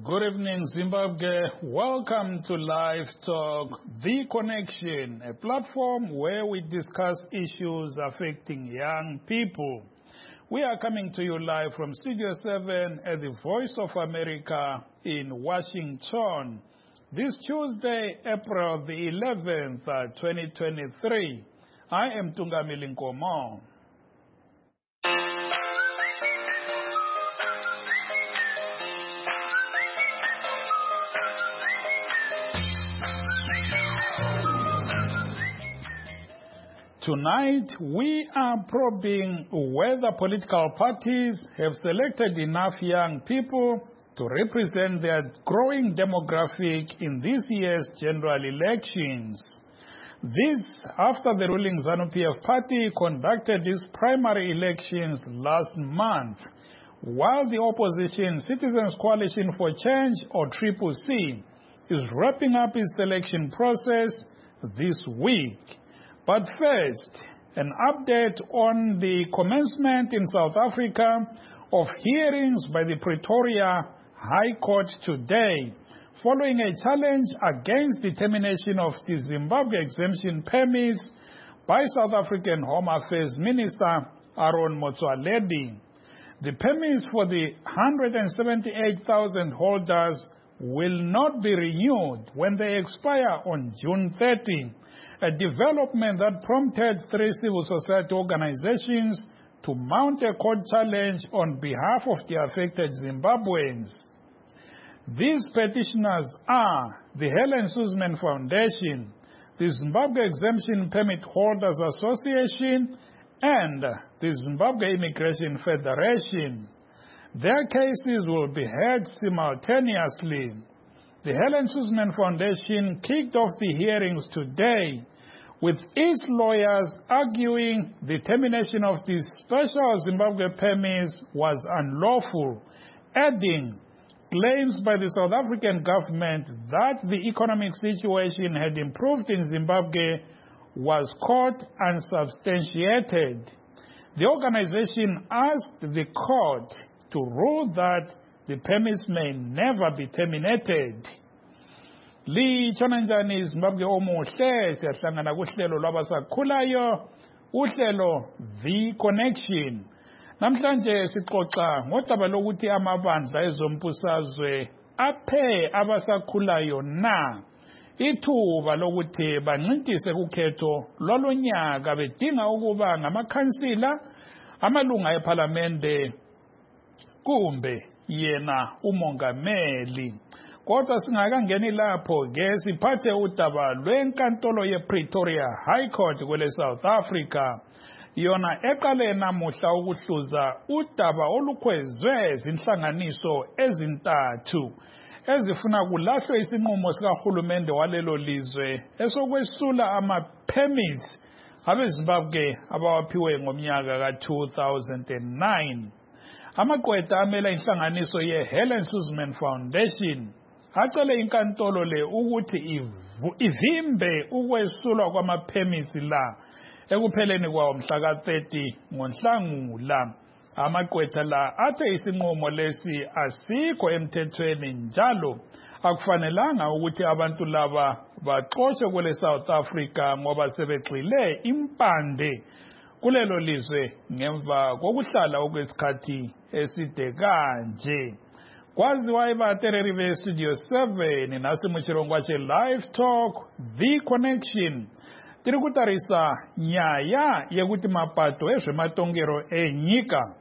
Good evening, Zimbabwe. Welcome to Live Talk, The Connection, a platform where we discuss issues affecting young people. We are coming to you live from Studio 7 at the Voice of America in Washington. This Tuesday, April the 11th, 2023. I am Tungamili Nkomo. Tonight, we are probing whether political parties have selected enough young people to represent their growing demographic in this year's general elections. This after the ruling ZANU-PF party conducted its primary elections last month, while the opposition Citizens Coalition for Change, or CCC, is wrapping up its selection process this week. But first, an update on the commencement in South Africa of hearings by the Pretoria High Court today, following a challenge against the termination of the Zimbabwe exemption permits by South African Home Affairs Minister Aaron Motsoaledi. The permits for the 178,000 holders will not be renewed when they expire on June 30. A development that prompted 3 civil society organizations to mount a court challenge on behalf of the affected Zimbabweans. These petitioners are the Helen Suzman Foundation, the Zimbabwe Exemption Permit Holders Association, and the Zimbabwe Immigration Federation. Their cases will be heard simultaneously. The Helen Suzman Foundation kicked off the hearings today, with its lawyers arguing the termination of the special Zimbabwe permits was unlawful, adding claims by the South African government that the economic situation had improved in Zimbabwe was caught unsubstantiated. The organization asked the court to rule that the permits may never be terminated. Litshonanjani Zimbabwe omuhle siyahlangana kuhlelo lwabasakhulayo uhlelo The Connection. Namhlanje sixoxa ngodaba lokuthi amabandla ezombusazwe aphe abasakhulayo na ithuba lokuthi bancintise kukhetho lwalonyaka bedinga ukuba ngamakhansila, amalunga ePhalamende kumbe yena umongameli. Kodwa singakangeni lapho ke siphathe udaba lwenkantolo yePretoria High Court kwele South Africa, yona eqale namuhla ukuhluza udaba olukhwezwe zinhlanganiso ezintathu ezifuna kulahlwe isinqumo sikahulumende walelo lizwe esokwesula ama-permits abeZimbabwe abawaphiwe ngomnyaka ka-2009. Amagqwetha amela inhlanganiso ye-Helen Suzman Foundation acele inkantolo le ukuthi ivimbe ukwesulwa kwama-permits la ekupheleni kwawo mhla ka-30 ngoNhlangula. Amagqwetha la athe isinqumo lesi asikho emthethweni njalo akufanelanga ukuthi abantu laba baxoshwe kwele South Africa ngoba sebegxile impande kulelo lizwe ngemva kokuhlala okwesikhathi eside kanje. Kwaziwa ibatereri be Studio 7 nasimuchirongo che Live Talk The Connection. Tiri kutarisa nyaya yekuti mapato ezvematongero enyika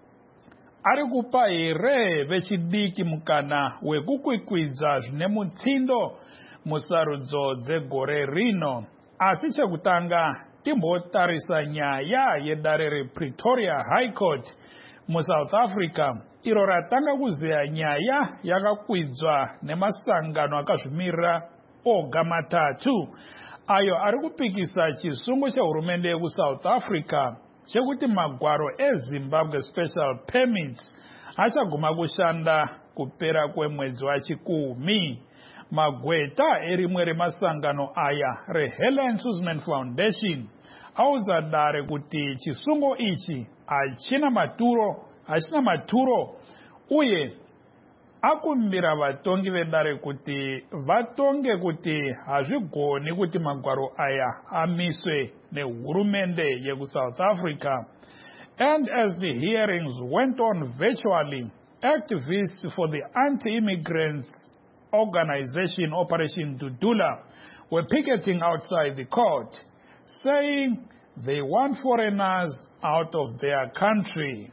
ari kupa here vechidiki mukana wekukwikwidza zvine mutsindo musarudzo dzegore rino. Asi chekutanga timbotarisa nyaya yedare rePretoria High Court muSouth Africa, iro ratanga kuzeya nyaya yakakwidzwa nemasangano akazvimirira oga matatu ayo ari kupikisa chisungo chehurumende yekuSouth Africa chekuti magwaro eZimbabwe Special Permits achaguma kushanda kupera kwemwedzi wachikumi. Magweta erimwe remasangano aya reHelen Suzman Foundation auzadare kuti chisungo ichi achina maturo uye akumbira vatongi vedare kuti vatonge kuti hazvigoni kuti magwaro aya amiswe nehurumende yeku-South Africa. And as the hearings went on virtually, activists for the anti-immigrants organization Operation Dudula were picketing outside the court, saying they want foreigners out of their country.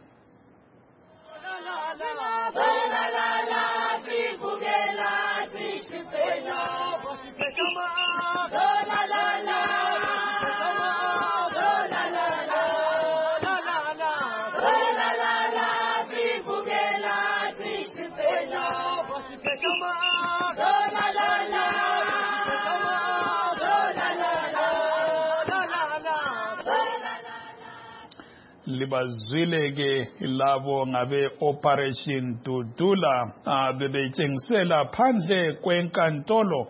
Libazwile ke labo ngabe Operation Dudula bebetshengisela phandle kwenkantolo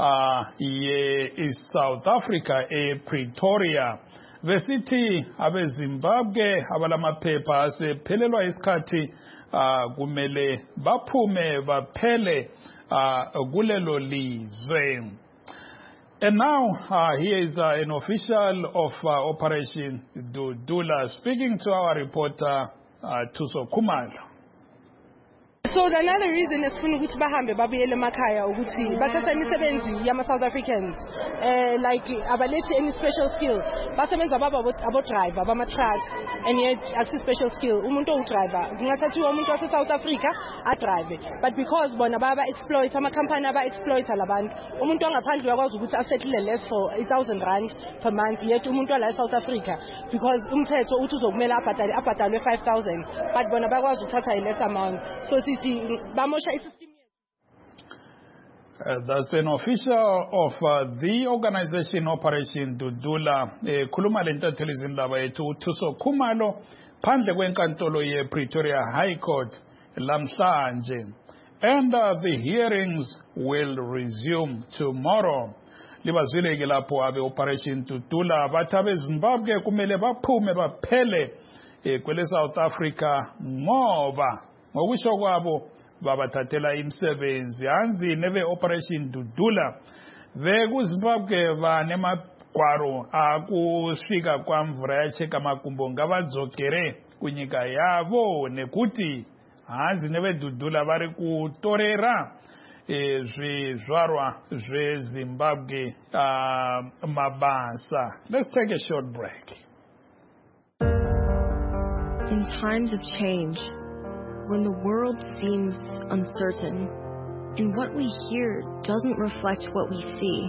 ye South Africa ePretoria besithi abeZimbabwe abalamaphepha asephelelwa isikhathi kumele baphume baphele kulelo lizwe. And now, here is an official of Operation Dudula speaking to our reporter, Thuso Khumalo. So another reason is ukuthi bahambe babuyele emakhaya ukuthi bathatha imisebenzi yama South Africans like abalethi any special skill basebenza abo driver bama truck and yet akusi special skill umuntu driver kungathathiwa umuntu wase South Africa a drive but because bona baba exploit ama company aba exploit labantu umuntu ongaphandle uyakwazi ukuthi asettle less for 1,000 rand per month yet umuntu la South Africa because umthetho uthi uzokumela abhadalwe 5,000 but bona bakwazi ukuthatha less amount so that's an official of the organization Operation Dudula. Khuluma lentathelizini izindaba yethu Thuso Khumalo phandle kwenkantolo ye-Pretoria High Court lamhlanje. And the hearings will resume tomorrow. Libazwile ke lapho abe Operation Dudula bathi abeZimbabwe kumele baphume baphele kwele South Africa ngoba ngokusho kwabo babathathela imisebenzi hanzi nebe Operation Dudula bekuZimbabwe banemagwaro akusvika kwamvura yacheka makumbo ngavadzokere kunyika yavo nekuti hanzi nebe Dudula vari kutorera zvizvarwa zveZimbabwe mabasa. Let's take a short break. In times of change, when the world seems uncertain, and what we hear doesn't reflect what we see,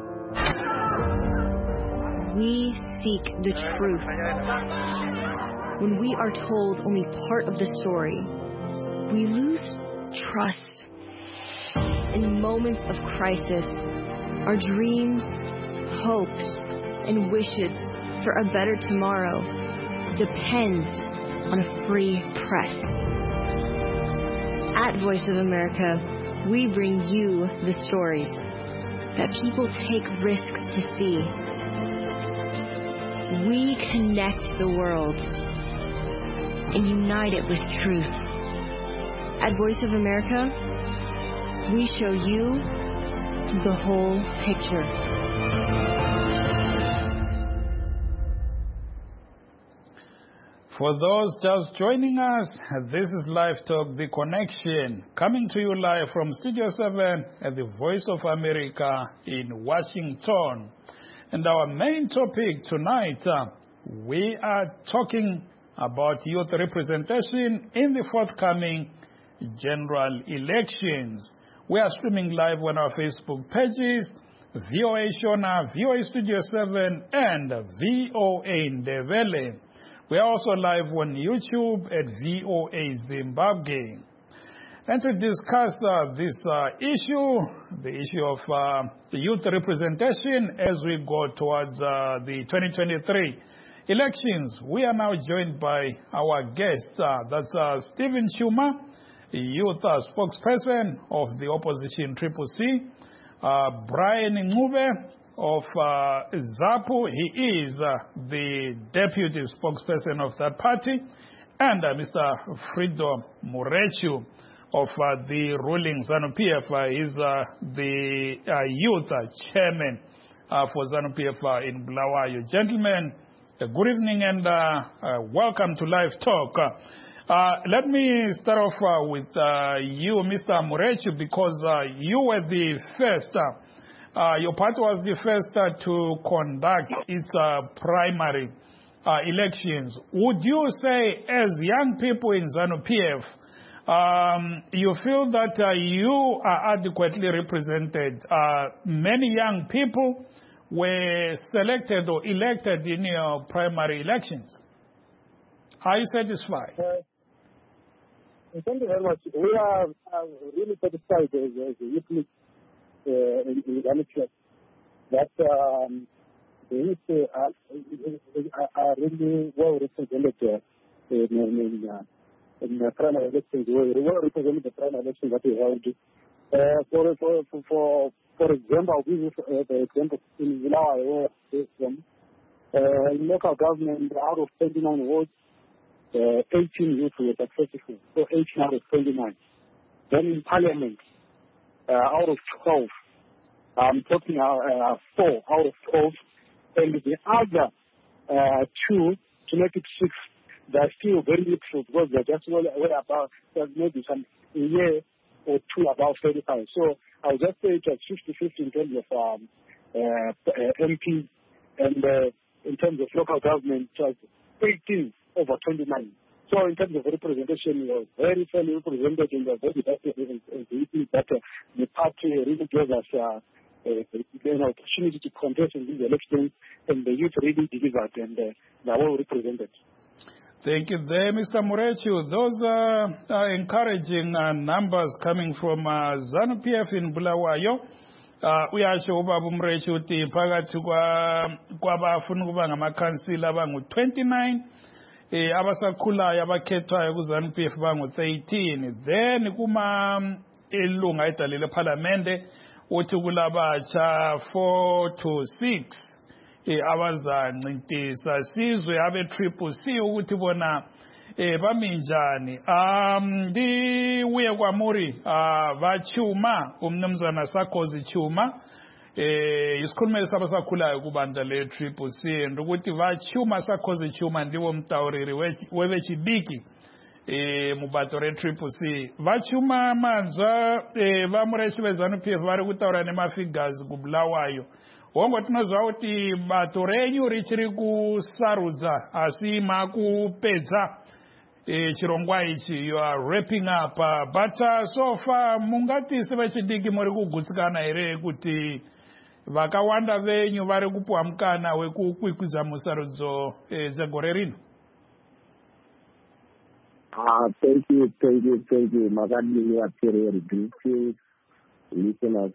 we seek the truth. When we are told only part of the story, we lose trust. In moments of crisis, our dreams, hopes, and wishes for a better tomorrow depends on a free press. At Voice of America, we bring you the stories that people take risks to see. We connect the world and unite it with truth. At Voice of America, we show you the whole picture. For those just joining us, this is Live Talk, The Connection, coming to you live from Studio 7 at the Voice of America in Washington. And our main topic tonight, we are talking about youth representation in the forthcoming general elections. We are streaming live on our Facebook pages, VOA Shona, VOA Studio 7, and VOA Ndebele. We are also live on YouTube at VOA Zimbabwe. And to discuss this issue, the issue of youth representation as we go towards the 2023 elections, we are now joined by our guests. That's Stephen Chuma, youth spokesperson of the opposition Triple C, Brian Ngube of ZAPU. He is the deputy spokesperson of that party, and Mr. Frido Murechu, of the ruling ZANU-PF. He's the youth chairman for ZANU-PF in Bulawayo. Gentlemen, good evening and welcome to Live Talk. Let me start off with you, Mr. Murechu, because you were the first, your party was the first to conduct its primary elections. Would you say, as young people in ZANU-PF, you feel that you are adequately represented? Many young people were selected or elected in your primary elections. Are you satisfied? Thank you very much. We are really satisfied as a youth league in ZANU-PF that the youth are really well represented in the primary elections. We well represented the primary elections that we held. For example, I'll give you the example in Bulawayo, in local government, out of 29 votes, 18 youth were successful, so 18 out of 29. Then in parliament, out of 12, I'm talking 4 out of 12, and the other 2, to make it 6, they're still very little because they're just well about, maybe a year or 2 about 35. So I'll just say it was 50-50 in terms of MP, and in terms of local government, it was 18 over 29. So in terms of representation, we were very fairly represented in the very best that the party really gave us an opportunity to contest in these elections, and the youth really delivered, and they are well represented. Thank you there, Mr. Murechu. Those are encouraging numbers coming from ZANU-PF in Bulawayo. Uyasho ubaba Murechu uthi phakathi kwabafuna ukuba ngamakhansila abangu-29 abasakhulayo abakhethwayo ku-ZANU-PF bangu-13. Then kuma ilunga edalile ephalamende uthi kulabatsha 4 to 6 abazancintisa sizwe abe-Triple C ukuthi bona baminjani. Ndibuye kwaMuri baChuma, umnumzana Sakhozi Chuma, isikhulumeli sabasakhulayo kubandla le-Triple C, ukuthi baChuma Sakhozi Chuma ndiwo mtawuriri webechibiki mubato re-Triple C. BaChuma manzwa bamureshi beZANU-PF bari kutaura nemafigures kubulawayo. Wongo tinozwa kuti bato renyu richiri kusarudza asi makupedza chirongwa ichi. You are wrapping up, but so far mungati sevechidiki muri kugutsikana here kuti vakawanda venyu vari kupuwa mukana wekukwikwidza musarudzo zegore rino? Thank you. Makadini wapere greetings, listeners.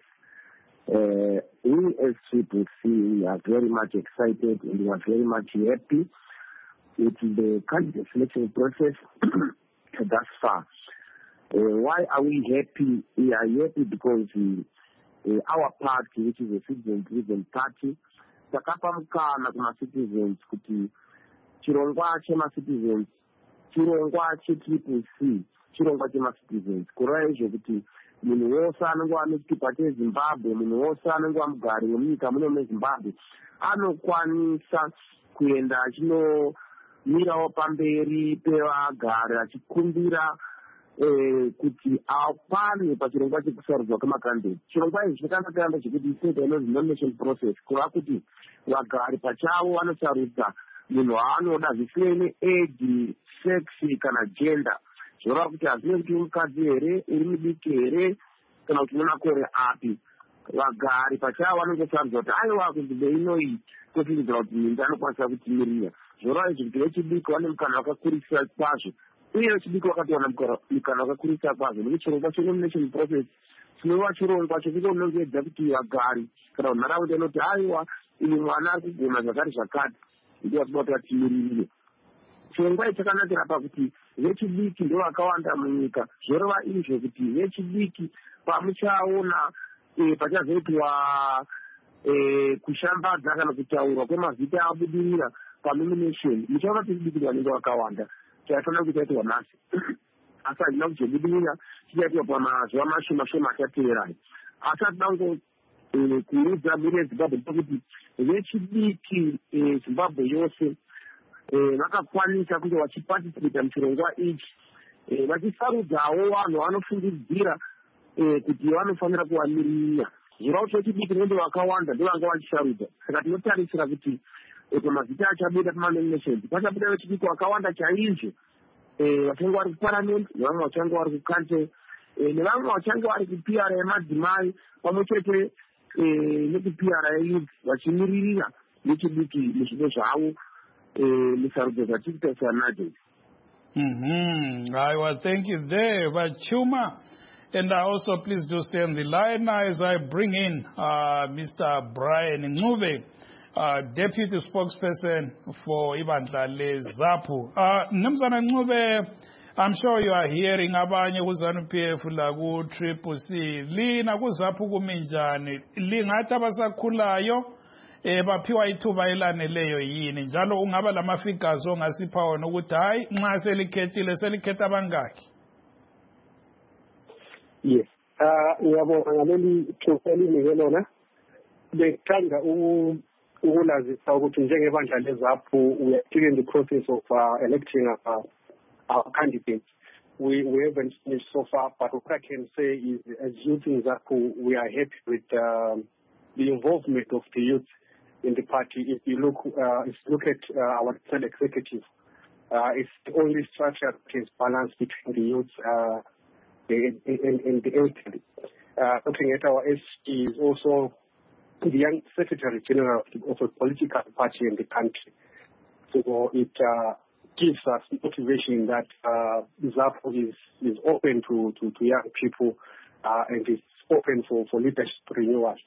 We as Triple C, we are very much excited and we are very much happy with the candidate selection process thus far. Why are we happy? We are happy because our party, which is a citizen-driven party, takapa mukana kuma citizens kuti chirongwa chema citizens, chirongwa che-Triple C, chirongwa chema citizens. Kureva izvo kuti munhu wose anenge ane chitupa cheZimbabwe, munhu wose anenge mugari wemunyika muno meZimbabwe anokwanisa kuenda achinomirawo pamberi pevagari achikumbira kuti apane pachirongwa chekusarudzwa kwemakandidate. Chirongwa ichi chakanakiramba zvekuti inoita inonzi nomination process, kureva kuti vagari pachavo vanosarudza munhu waanoda zvisiyei neage, sex kana gender. Zvoreva kuti hazvinei kuti mukadzi here, uri mudiki here, kana kuti nemakore api. Vagari pachavo vanongosarudza kuti aiwa kunzvimbo inoyi tofikidzira kuti minda anokwanisa kutimirira. Zvoreva izvi kuti vechidiki vane mukana wakakurisa kwazvo, uye vechidiki vakatowana mukana wakakurisa kwazvo. Nekuti chirongwa chenomination process chinova chirongwa chekuti unongedza kuti vagari kana nharaunda inoti aiwa uyu mwana ari kugona zvakati zvakati, ndiwo tiba kuti atimirire. Chirongwa ichi chakanakira pakuti vechidiki ndo vakawanda munyika. Zvoreva izvo kuti vechidiki pamuchaona pachazoitwa kushambadza kana kutaurwa kwemazita abudirira panomination, muchaona vechidiki vanenge vakawanda. Chaifanira kuti chaitwa nhasi asazina kuzobudirira chichaitwa pamazuva mashoma achateerayo. Asi atinoda kuudza miri yeZimbabwe ndekuti vechidiki Zimbabwe yose vakakwanisa kunge vachiparticipata muchirongwa ichi, vachisarudzawo vanhu vanofungidzira kuti vanofanira kuvamirira. Zvirautso chidiki nende vakawanda ndovanga vachisarudza. Saka tinotarisira kuti pamazita achabuda pamanominations pachabuda vechidiki vakawanda chaizvo, vachange vari kuparliament nevamwe vachange vari kucouncil nevamwe vachange vari kupr yemadzimai pamwe chete nekupr yeyouth vachimiririra vechidiki muzvido zvavo musarudzo dzatiri sanadzo. I thank you there, Vachuma. And I also please do stay on the line as I bring in Mr. Brian Ncube, Deputy Spokesperson for Ibandla leZAPU. Mnumzana Ncube, I'm sure you are hearing abanye kuZANU-PF la ku-Triple C. Lina kuZAPU kuminjani? Lingathi abasakhulayo baphiwa ithuba elaneleyo yini? Njalo ungaba lamafigures ongasipha wona ukuthi hayi nxa selikhethile selikhetha abangaki? Yes. Ngiyabonga ngaleli thuba elinike lona. Bengithanda ukulazisa ukuthi njengebandla leZAPU we are still in the process of electing our candidates. We haven't finished so far, but what I can say is, as youth in ZAPU, we are happy with the involvement of the youth in the party. If you look at our national executive, it's the only structure that is balanced between the youth and the elderly. Looking at our SG is also the young Secretary General of a political party in the country. So it gives us motivation that ZAPU is open to young people and is open for leadership renewal.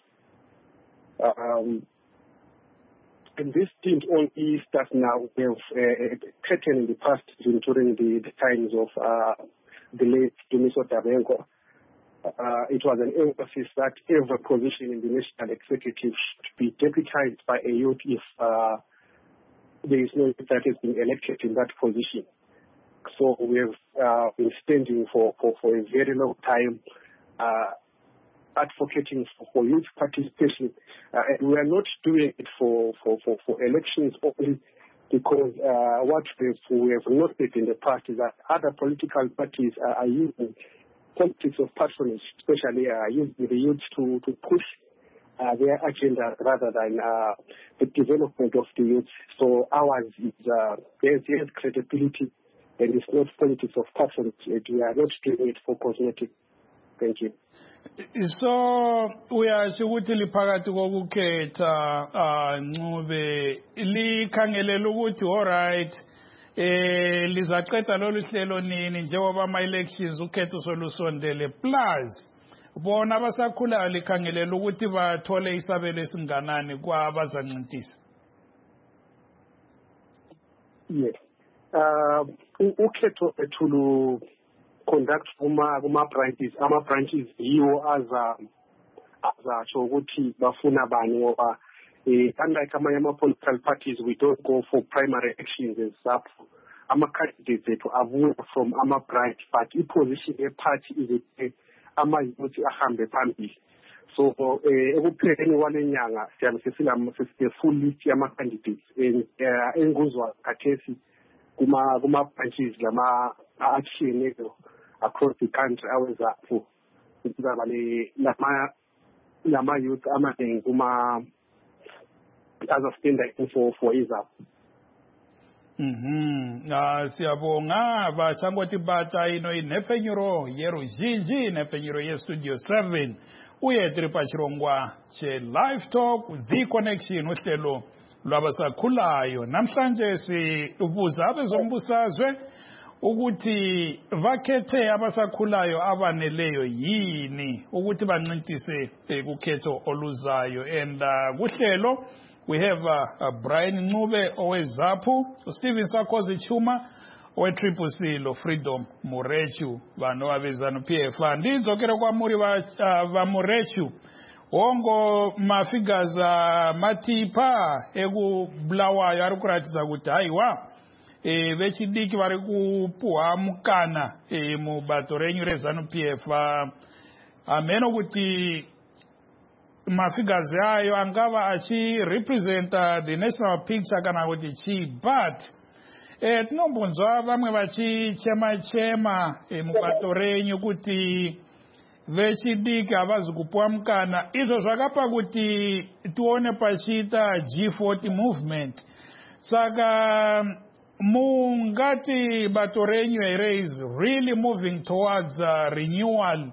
And this didn't only start now. We have a pattern in the past during the times of the late Dumiso Dabengo. It was an emphasis that every position in the national executive should be deputized by a youth if there is no youth that has been elected in that position. So we have been standing for a very long time advocating for youth participation. And we are not doing it for elections only, because what we have noted in the past is that other political parties are using politics of patronage, especially using the youth to push their agenda rather than the development of the youth. So ours is there's credibility, and it's not politics of patronage. We are not doing it for cosmetic. Thank you. So uyasho ukuthi liphakathi kokukhetha Ncube likhangelela ukuthi alright lizaqeda lolu hlelo nini njengoba ama-elections ukhetho solusondele plus bona abasakhulayo likhangelela ukuthi bathole isabelo esinganani kwabazancintisa? Yes. Ukhetho ethulu conduct kuma-branches, ama-branches yiwo azatsho ukuthi bafuna bani ngoba unlike amanye ama-political parties, we don't go for primary elections as ZAPU. Ama-candidates ethu abuya from ama-branch, but i-position ye-party is ama-youth ahambe phambili. So ekupheleni kwalenyanga siyabe sesile-full list yama-candidates enguzwa khathesi kuma-branches lama atshiyeneyo across the country aweZAPU. Kuzaba lama youth amaningi kuma azastenda for iZAPU. Siyabonga bachangoti bata ino inefenyuro yeruzhinji nefenyuro yestudio 7 uyetri pachirongwa che live talk the connection uhlelo lwabasakhulayo. Namhlanje sibuza abezombusazwe ukuthi vakhethe abasakhulayo abaneleyo yini ukuthi bancintise ukhetho oluzayo. And kuhlelo we have Brian Ncube oweZAPU, Stephen Sakozi Chuma owe-Triple C, lo Freedom Murechu vano abeZANU-PF. Ndizokera kwamuri va Murechu ongo mafigures matipha ekubulawayo ari kuratidza kuti hayiwa vechidiki vari kupuhwa mukana mubato renyu reZANU-PF hameno kuti mafigures ayo angava achirepresenta the national picture kana kuti chii, but tinombonzwa vamwe vachichema mubato renyu kuti vechidiki havazi kupuwa mukana. Izvo zvakapa kuti tione pachiita G40 movement. Saka mungati bato renyu here is really moving towards renewal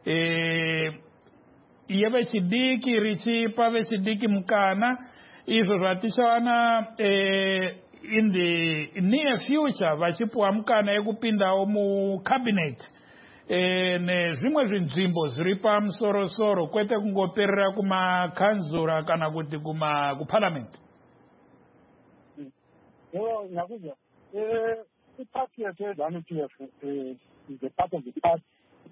yevechidiki richipa vechidiki mukana, izvo zvatichawana in the near future vachipuwa mukana yekupindawo mucabinet nezvimwe zvinzvimbo zviri pamusoro-soro, kwete kungoperera kumakanzura kana kuti kuparliament. Nakuja, the party of ZANU-PF is a part of the past,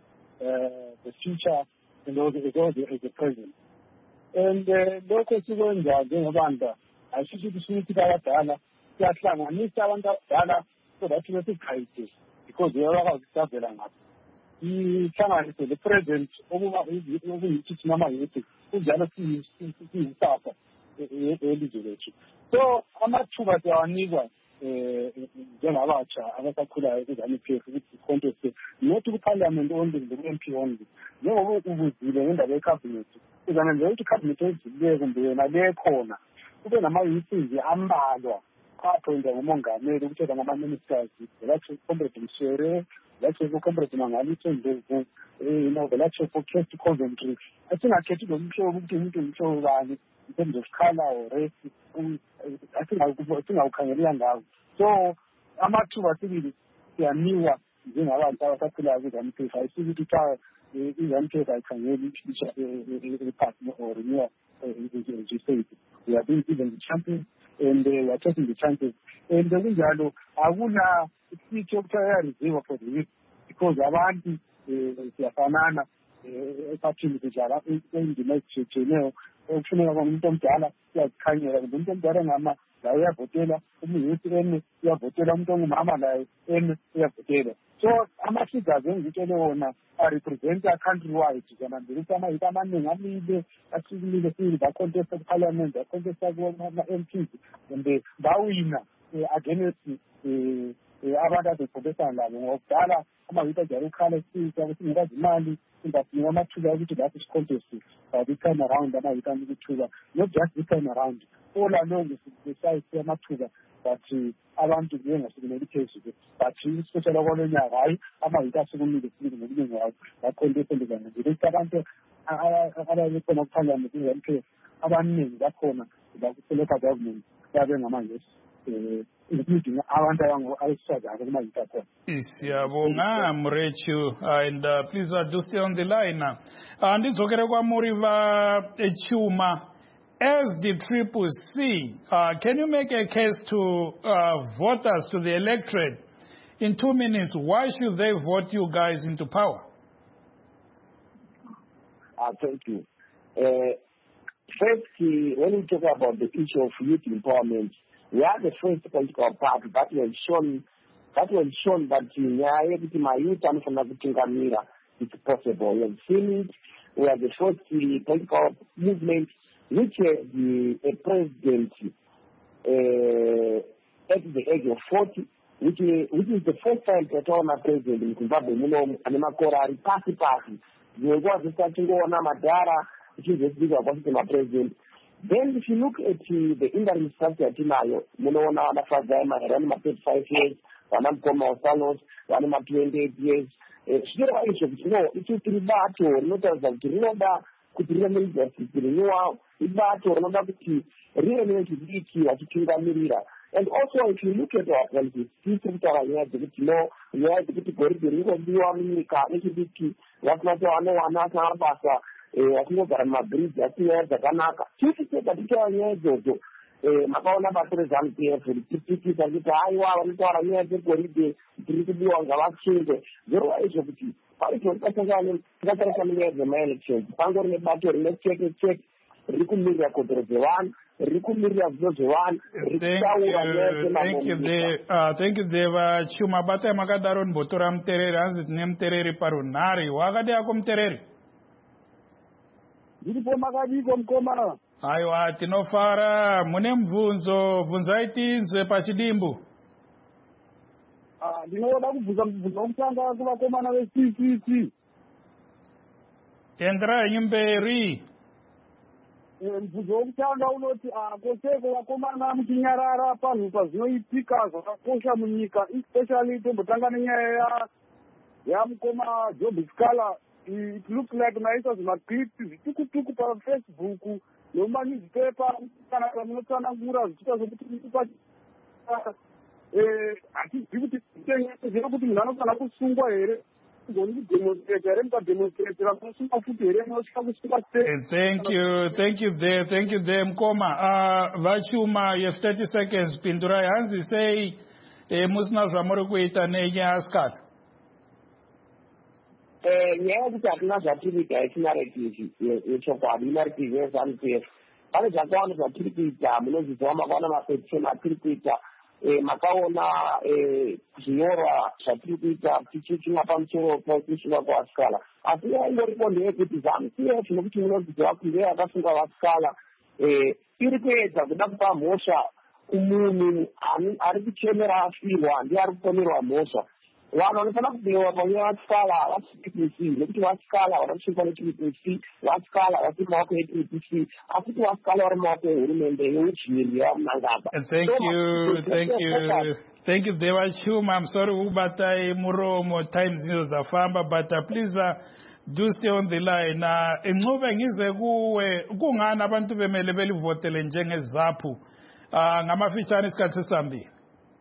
the future, and also the present. And lokho sikwenza njengabantu asisho ukuthi abadala siyahlanganisa abantu abadala so that besigayide because bayakwazi ngapha. Ihlanganise the present okuyithi thina amayouth kunjalo siyisapha elizwe lethu. So amathuba siyawanikwa njengabatsha abasakhulayo ku-ZANU-PF ukuthi contest not ku-parliament only ku-MP only. Njengoba ubuzile ngendaba ye-cabinet, uzanenzela ukuthi i-cabinet ezileyo kumbe yona lekhona kube nama-youth nje ambalwa aphointwa ngumongameli ukuthetha ngama-ministers, velatsho uComrade Mswere, velatsho uComrade Mangaliso Ndlovu, velatsho uCast Coventry. Asingakhethi ngomhlobo ukuthi umuntu umhlobo bani in terms of color or race, asingawukhangelela ngawo. So amathuba sibili siyaniwa njengabantu abasakhilayo ku-ZANU-PF. Ayisithi ukuthi cha i-ZANU-PF ayikhangeli i-partner or renewal, as you said. We are being given the champions and we are taking the chances. And kunjalo akuna isithi okuthiwa reserve for the youth because abantu siyafanana epathini sidlala indima ezitshiyeneyo. Okufuneka komuntu omdala siyazikhanyela, umuntu omdala ngama la uyavotela, umyouth ene uyavotela, umuntu ongumama laye ene uyavotela. So ama-figures engitshele wona arepresenta country wide kanambili ukuthi ama-youth amaningi amile asikile sibili bacontesta ku-parliament, bacontesta kuma-MPs and bawina against abantu abekhopesana labo. Ngokudala ama-youth ajayele ukhala esisa ukuthi ngikazi imali singadinga amathuba ukuthi lapho sicontest this time around ama-youth anikithuba, not just this time around, all along besayise amathuba but abantu bengasukumeli phezulu, but especially okwalonyaka hayi ama-youth asukumile sibili ngobuningi wabo baconteste ndizanenzela ukuthi abantu ababekhona ku-parliament i-ZANU-PF abaningi bakhona baku-local government babe ngama-youth including abantu abesifazane kuma-youth akhona. Siyabonga Mrechu, and please do stay on the line. Ndidzokere kwamuri vaChuma. As the Triple C, can you make a case to voters, to the electorate, in 2 minutes, why should they vote you guys into power? Thank you. First, when we talk about the issue of youth empowerment, we are the first political party that will shown that my youth and from Tingamira it's possible. We have seen it. We are the first political movement which has a president at the age of 40, which is the first time that our president in Zimbabwe, Anemakora, party. We was starting on Madara, which is the bigger president. Then if you look at the interim structure at Timayo, Munona, Anafazama, Ranima 35 years, Wanamkoma Osalos, Wanima 28 years, it is Tribato, not as a Tirinoba, Kutirama Tirinoa, Ibato, Nobaki, really to be key as Mirira. And also, if you look at our policies, people have to know, we have to go to the river, you are in the car, it's a bit key, what not Anna Basa. Atinogara mabridge atiedza kanaka chiti chekatitora nyaya idzodzo makaona bato reZANU-PF richipikisa kuti aiwa vanitaura nyaya dzegoridhe tiri kudiwa ngavachinge zvorova izvo kuti paito tikasangana nyaya dzemaelections pangori nebato rine cheke rikumirira conference one, rikumirira zvinhu one, thank you Deva Chuma bata makadaro nbotora mutereri hanzi tine mutereri parunhare wakadi yako mutereri ndiripo makadiko mukoma aiwa tinofara mune mubvunzo bvunzai tinzwe pachidimbu ndinoda kubvunza mubvunzo wokutanga kuvakomana veCCC enderai mberi mubvunzo wokutanga unoti koseko vakomana muchinyarara panhu pazvinoitika zvakakosha munyika especially tombotanga nenyaya yamukoma Job Scala. It looks like naisa zvimaclips zvitukutuku paFacebook nemumanewspaper kana munotsanangura zvichita zvokuti hatizivi kuti zvichengezera kuti munhu anofanira kusungwa here goni kudemonstrata here mukademonstratira munosungwa futi here munosvika kusungwa thank you there mukoma Vachuma you have 30 seconds pindurai hanzi sei musina zvamuri kuita nenyaya yasikana nyaya yekuti hatina zvatiri kuita yetinaretivi yechokwadi inaretivi yeZANU-PF pane zvakawanda zvatiri kuita munozviziva makaona mapetishoni atiri kuita makaona zvinyorwa zvatiri kuita tichitsvina pamusoro pekusungwa kwevasikala asi yaingoripo ndeyekuti ZANU-PF nokuti munozviziva kuti ndiyo yakasunga vasikala iri kuedza kuda kupa mhosva kumunhu ari kuchemera afirwa ndiye ari kupomerwa mhosva vanhu vanofanira kubewa panyaya vasikala havasipc nekuti vasikala vanoshikwa neTPC vasikala vasi mumaoko eTPC asi kuti vasikala vari mumaoko ehurumende yeudzviri yamunangaba thank you Deva Chuma I'm sorry ukubatai muromo time dzino dzafamba but please do stay on the line Ncube ngize kuwe kungani abantu bemele belivotele njengeZAPU ngamafitshane isikhathi sesambili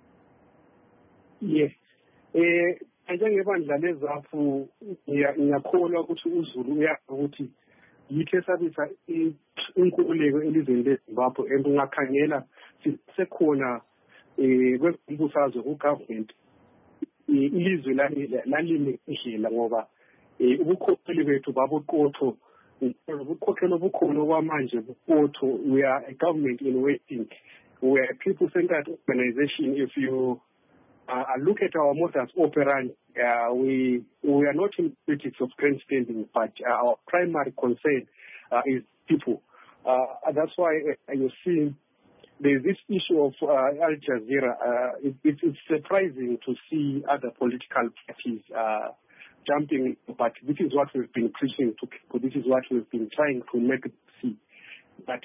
yes njengebandla leZAPU ngiyakholwa ukuthi uZulu uyazi ukuthi yikho esabisa inkululeko elizweni leZimbabwe and ungakhangela sisekhona kwezombusazwe ku-government ilizwe lalime indlela ngoba ubukhokheli bethu babuqotho ubukhokheli obukhona okwamanje buqotho we are a government in waiting we are a people-centered organization if you look at our modus operandi. We are not in politics of grandstanding, but our primary concern is people. That's why you see there's this issue of Al Jazeera. It's surprising to see other political parties jumping, but this is what we've been preaching to people. This is what we've been trying to make them see. But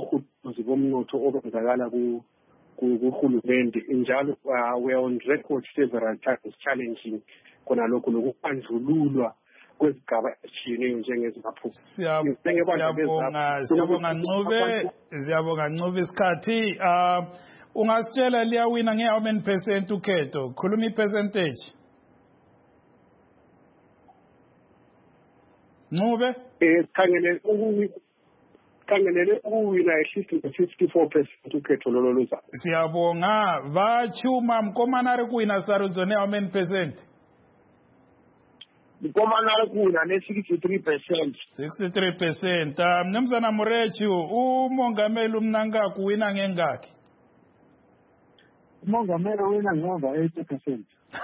njalo we are on record several times challenging khona lokho lokubandlululwa kwezigaba ezitshiyeneyo njengeZAPU. Siyabonga Ncube isikhathi ungasitshela liyawina nge how many percent ukhetho khuluma ipercentage Ncube kangelele ukuwina at least 54% ukhetho lolo luza. Siyabonga Vachuma mkomana ari kuwina sarudzo ne how many percent? Mkomana ari kuwina ne 63%. 63%. Mnumzana Murechu umongameli umnanga kuwina ngengaki? Umongameli wina ngova 80%.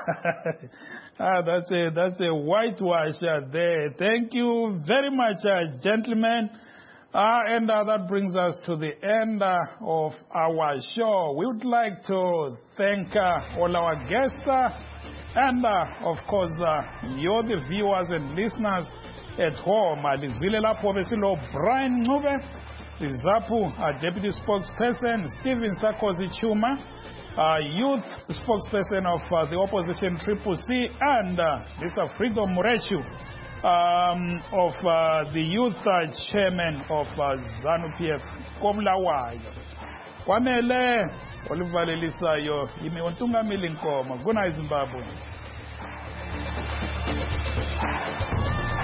That's a whitewash there. Thank you very much, gentlemen. And that brings us to the end of our show. We would like to thank all our guests and, of course, you the viewers and listeners at home. Lizwile lapho besilo Brian Ncube, the ZAPU Deputy Spokesperson, Stephen Sarkozy Chuma, Youth Spokesperson of the Opposition CCC, and Mr. Freedom Murechu, of the Youth Chairman of ZANU-PF, Komlawayo. Kwamele olivalelisayo yimi untungameli Nkomo. Good night, Zimbabwe.